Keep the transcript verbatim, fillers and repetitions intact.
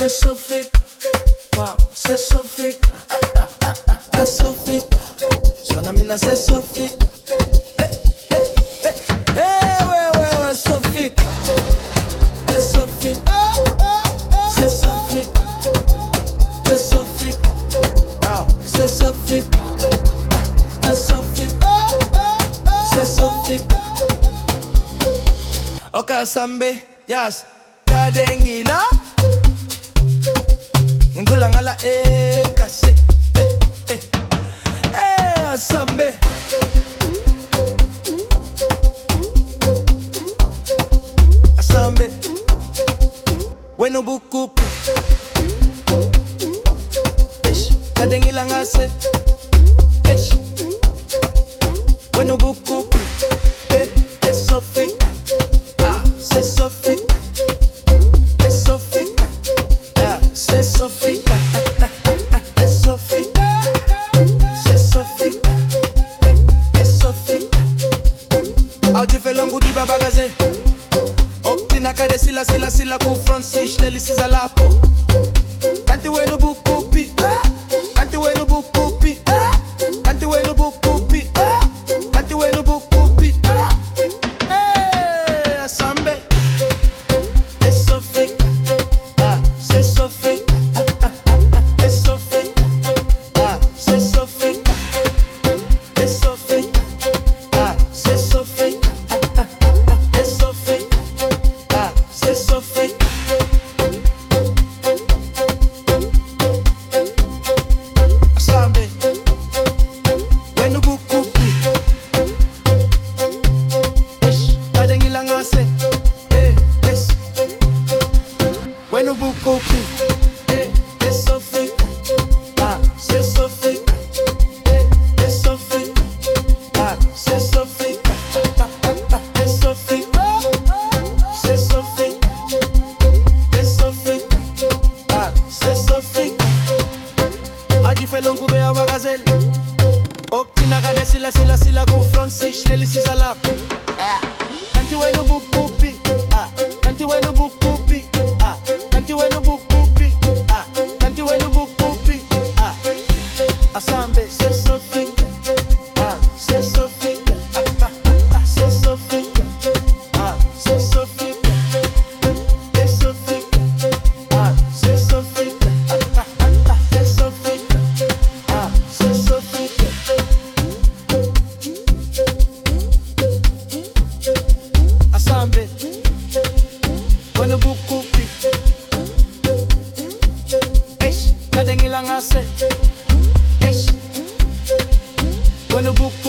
c'est Sophie. Wow, c'est Sophie. C'est Sophie. Son amina c'est Sophie. Hey, hey, hey. Hey, ouais, ouais, ouais, Sophie. C'est Sophie. C'est Sophie. C'est Sophie. Wow, c'est Sophie. C'est Sophie. C'est Sophie. Oka sambe, yes. Kadengila. Ngula ngala eh kase. Eh eh. Eh sambe. Sambe. Wenu buku. Ish. Kadengila ngase. Ish. Wenu buku. Eh eh Sophie. C'est Sophie, c'est Sophie, yeah, c'est Sophie, c'est Sophie, c'est Sophie, c'est Sophie. Audi fait l'angout du babagazé. Optina kade sila sila sila ku Francis neli siza lapo. Kanti wenu bukupi, kanti wenu bukupi, kanti wenu bukupi, kanti wenu bukupi. Hey, Sambe. When the book